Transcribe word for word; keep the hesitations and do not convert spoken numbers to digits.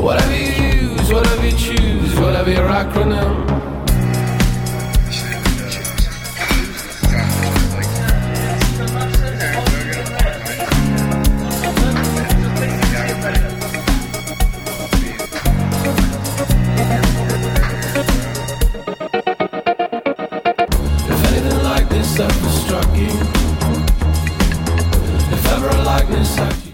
Whatever you use, whatever you choose, whatever your acronym. If anything like this ever struck you, if ever a likeness like you.